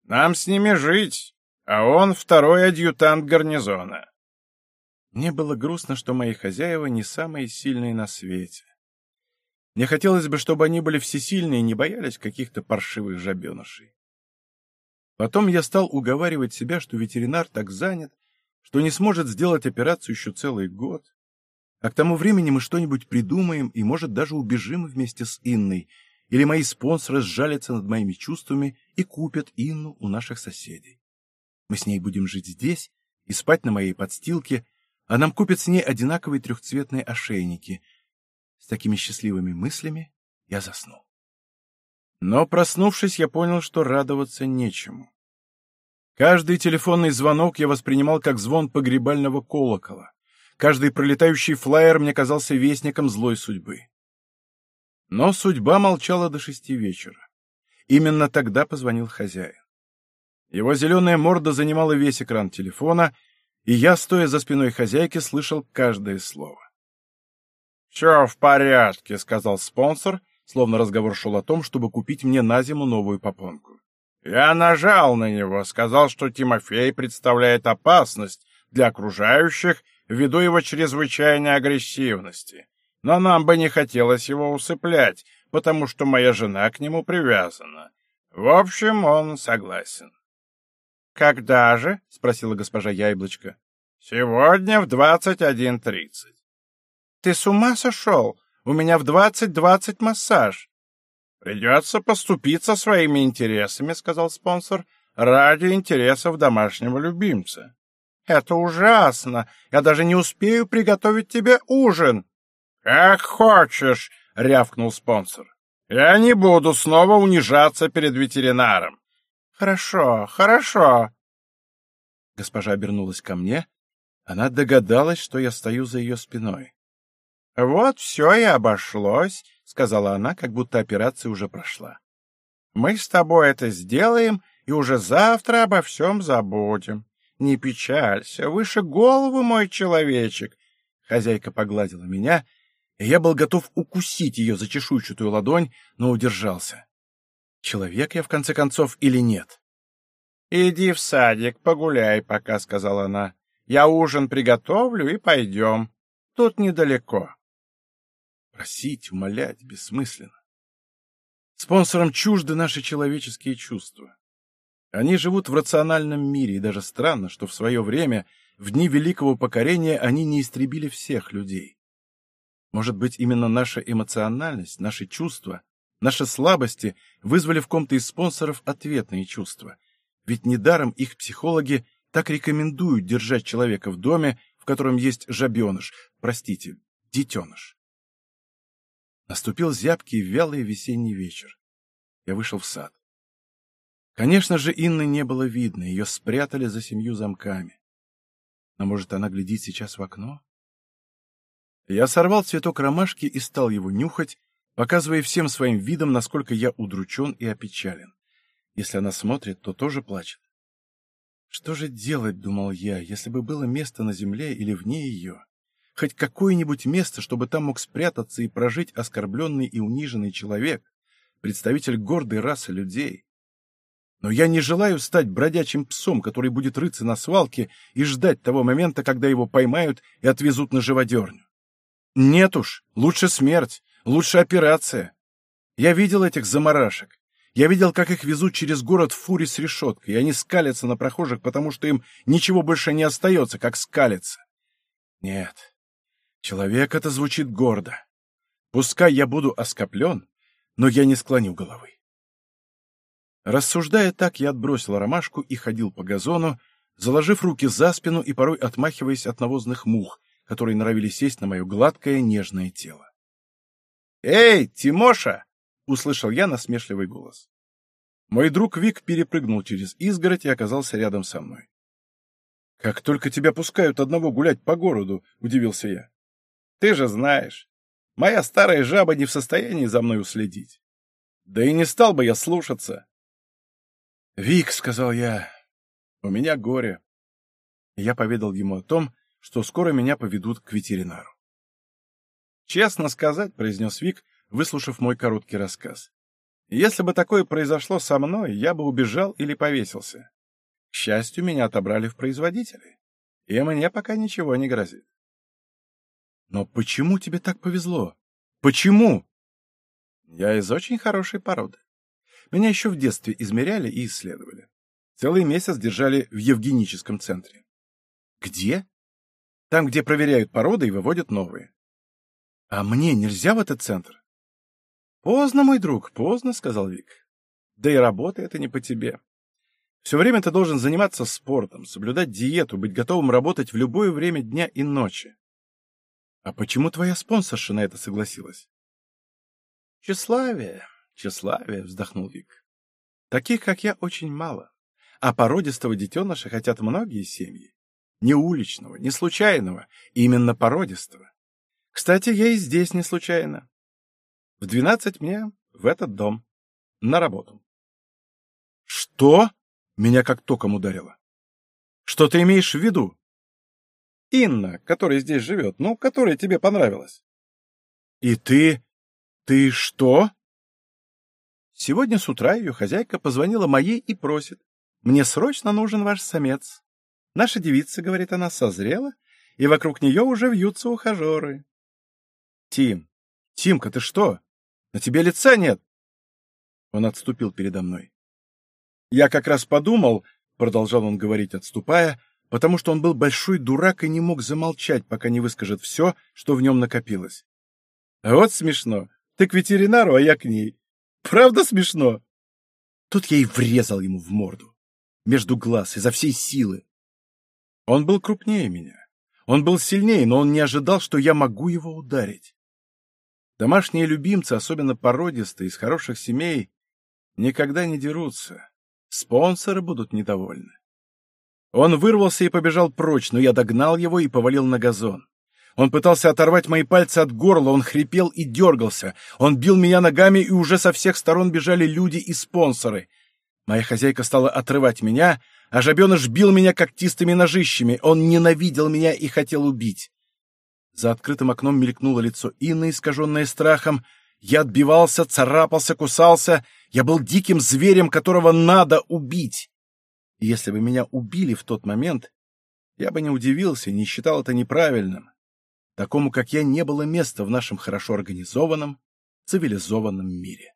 Нам с ними жить, а он второй адъютант гарнизона». Мне было грустно, что мои хозяева не самые сильные на свете. Мне хотелось бы, чтобы они были всесильные и не боялись каких-то паршивых жабенышей. Потом я стал уговаривать себя, что ветеринар так занят, что не сможет сделать операцию еще целый год, а к тому времени мы что-нибудь придумаем и, может, даже убежим вместе с Инной, или мои спонсоры сжалятся над моими чувствами и купят Инну у наших соседей. Мы с ней будем жить здесь и спать на моей подстилке, а нам купят с ней одинаковые трехцветные ошейники. С такими счастливыми мыслями я заснул. Но, проснувшись, я понял, что радоваться нечему. Каждый телефонный звонок я воспринимал как звон погребального колокола. Каждый пролетающий флаер мне казался вестником злой судьбы. Но судьба молчала до 6 вечера. Именно тогда позвонил хозяин. Его зеленая морда занимала весь экран телефона, и я, стоя за спиной хозяйки, слышал каждое слово. «Все в порядке», — сказал спонсор, словно разговор шел о том, чтобы купить мне на зиму новую попонку. «Я нажал на него, сказал, что Тимофей представляет опасность для окружающих ввиду его чрезвычайной агрессивности. Но нам бы не хотелось его усыплять, потому что моя жена к нему привязана. В общем, он согласен». «Когда же?» — спросила госпожа Яблочко. «Сегодня в 21:30. «Ты с ума сошел? У меня в 20:20 массаж». «Придется поступиться своими интересами», — сказал спонсор, «ради интересов домашнего любимца». «Это ужасно! Я даже не успею приготовить тебе ужин!» «Как хочешь!» — рявкнул спонсор. «Я не буду снова унижаться перед ветеринаром». «Хорошо, хорошо». Госпожа обернулась ко мне. Она догадалась, что я стою за ее спиной. «Вот все и обошлось», — сказала она, как будто операция уже прошла. «Мы с тобой это сделаем и уже завтра обо всем забудем. Не печалься, выше голову, мой человечек». Хозяйка погладила меня, и я был готов укусить ее за чешуйчатую ладонь, но удержался. Человек я, в конце концов, или нет? «Иди в садик, погуляй пока», — сказала она. «Я ужин приготовлю и пойдем. Тут недалеко». Просить, умолять бессмысленно. Спонсорам чужды наши человеческие чувства. Они живут в рациональном мире, и даже странно, что в свое время, в дни Великого Покорения, они не истребили всех людей. Может быть, именно наша эмоциональность, наши чувства, наши слабости вызвали в ком-то из спонсоров ответные чувства. Ведь недаром их психологи так рекомендуют держать человека в доме, в котором есть жабеныш, простите, детеныш. Наступил зябкий, вялый весенний вечер. Я вышел в сад. Конечно же, Инны не было видно, ее спрятали за 7 замками. Но, может, она глядит сейчас в окно? Я сорвал цветок ромашки и стал его нюхать, показывая всем своим видом, насколько я удручен и опечален. Если она смотрит, то тоже плачет. Что же делать, думал я, если бы было место на земле или вне ее? Хоть какое-нибудь место, чтобы там мог спрятаться и прожить оскорбленный и униженный человек, представитель гордой расы людей. Но я не желаю стать бродячим псом, который будет рыться на свалке и ждать того момента, когда его поймают и отвезут на живодерню. Нет уж, лучше смерть, лучше операция. Я видел этих заморашек. Я видел, как их везут через город в фуре с решеткой, и они скалятся на прохожих, потому что им ничего больше не остается, как скалиться. Нет, человек это звучит гордо. Пускай я буду оскоплен, но я не склоню головы. Рассуждая так, я отбросил ромашку и ходил по газону, заложив руки за спину и порой отмахиваясь от навозных мух, которые норовили сесть на мое гладкое, нежное тело. «Эй, Тимоша!» — услышал я насмешливый голос. Мой друг Вик перепрыгнул через изгородь и оказался рядом со мной. «Как только тебя пускают одного гулять по городу!» — удивился я. «Ты же знаешь, моя старая жаба не в состоянии за мной уследить. Да и не стал бы я слушаться». «Вик», — сказал я, — «у меня горе». И я поведал ему о том, что скоро меня поведут к ветеринару. «Честно сказать», — произнес Вик, выслушав мой короткий рассказ, Если бы такое произошло со мной, я бы убежал или повесился. К счастью, меня отобрали в производители, и мне пока ничего не грозит. Но почему тебе так повезло? Почему? Я из очень хорошей породы. Меня еще в детстве измеряли и исследовали. Целый месяц держали в Евгеническом центре. Где? Там, где проверяют породы и выводят новые. А мне нельзя в этот центр? Поздно, мой друг, поздно, сказал Вик. Да и работа это не по тебе. Все время ты должен заниматься спортом, соблюдать диету, быть готовым работать в любое время дня и ночи. А почему твоя спонсорша на это согласилась? Тщеславие, вздохнул Вик. Таких, как я, очень мало. А породистого детеныша хотят многие семьи. Не уличного, не случайного, именно породистого. Кстати, я и здесь не случайно. В 12 мне в этот дом. На работу. Что? Меня как током ударило. Что ты имеешь в виду? Инна, которая здесь живет, которая тебе понравилась. И ты... Ты что? Сегодня с утра ее хозяйка позвонила моей и просит. Мне срочно нужен ваш самец. Наша девица, говорит она, созрела, и вокруг нее уже вьются ухажеры. Тимка, ты что? На тебе лица нет. Он отступил передо мной. Я как раз подумал, продолжал он говорить, отступая, потому что он был большой дурак и не мог замолчать, пока не выскажет все, что в нем накопилось. А вот смешно. Ты к ветеринару, а я к ней. Правда смешно? Тут я и врезал ему в морду. Между глаз, изо всей силы. Он был крупнее меня. Он был сильнее, но он не ожидал, что я могу его ударить. Домашние любимцы, особенно породистые, из хороших семей, никогда не дерутся. Спонсоры будут недовольны. Он вырвался и побежал прочь, но я догнал его и повалил на газон. Он пытался оторвать мои пальцы от горла, он хрипел и дергался. Он бил меня ногами, и уже со всех сторон бежали люди и спонсоры. Моя хозяйка стала отрывать меня, а жабеныш бил меня когтистыми ножищами. Он ненавидел меня и хотел убить. За открытым окном мелькнуло лицо Инны, искаженное страхом. Я отбивался, царапался, кусался. Я был диким зверем, которого надо убить. И если бы меня убили в тот момент, я бы не удивился и не считал это неправильным. Такому, как я, не было места в нашем хорошо организованном, цивилизованном мире.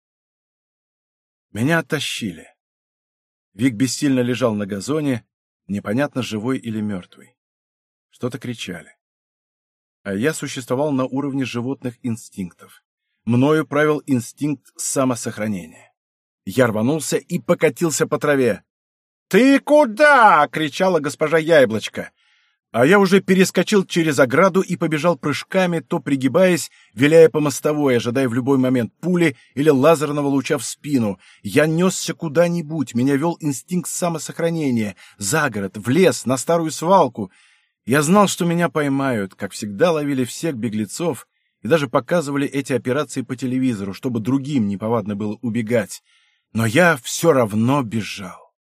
Меня оттащили. Вик бессильно лежал на газоне, непонятно, живой или мертвый. Что-то кричали. А я существовал на уровне животных инстинктов. Мною правил инстинкт самосохранения. Я рванулся и покатился по траве. «Ты куда?» — кричала госпожа Яблочко. А я уже перескочил через ограду и побежал прыжками, то пригибаясь, виляя по мостовой, ожидая в любой момент пули или лазерного луча в спину. Я несся куда-нибудь, меня вел инстинкт самосохранения, за город, в лес, на старую свалку. Я знал, что меня поймают, как всегда ловили всех беглецов и даже показывали эти операции по телевизору, чтобы другим неповадно было убегать. Но я все равно бежал.